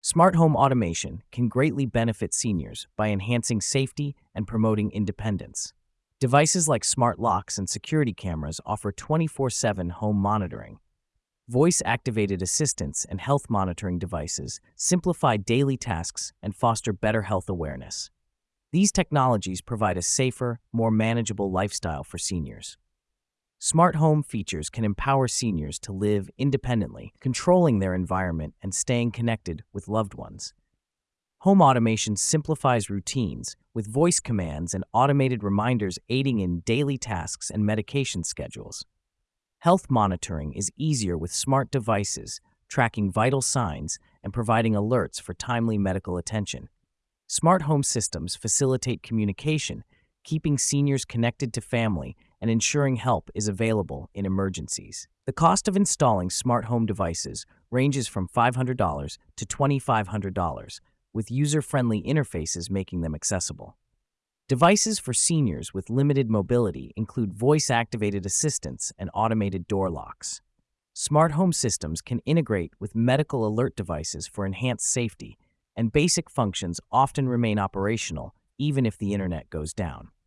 Smart home automation can greatly benefit seniors by enhancing safety and promoting independence. Devices like smart locks and security cameras offer 24/7 home monitoring. Voice-activated assistants and health monitoring devices simplify daily tasks and foster better health awareness. These technologies provide a safer, more manageable lifestyle for seniors. Smart home features can empower seniors to live independently, controlling their environment and staying connected with loved ones. Home automation simplifies routines, with voice commands and automated reminders aiding in daily tasks and medication schedules. Health monitoring is easier with smart devices, tracking vital signs and providing alerts for timely medical attention. Smart home systems facilitate communication, keeping seniors connected to family and ensuring help is available in emergencies. The cost of installing smart home devices ranges from $500 to $2,500, with user-friendly interfaces making them accessible. Devices for seniors with limited mobility include voice-activated assistants and automated door locks. Smart home systems can integrate with medical alert devices for enhanced safety, and basic functions often remain operational even if the internet goes down.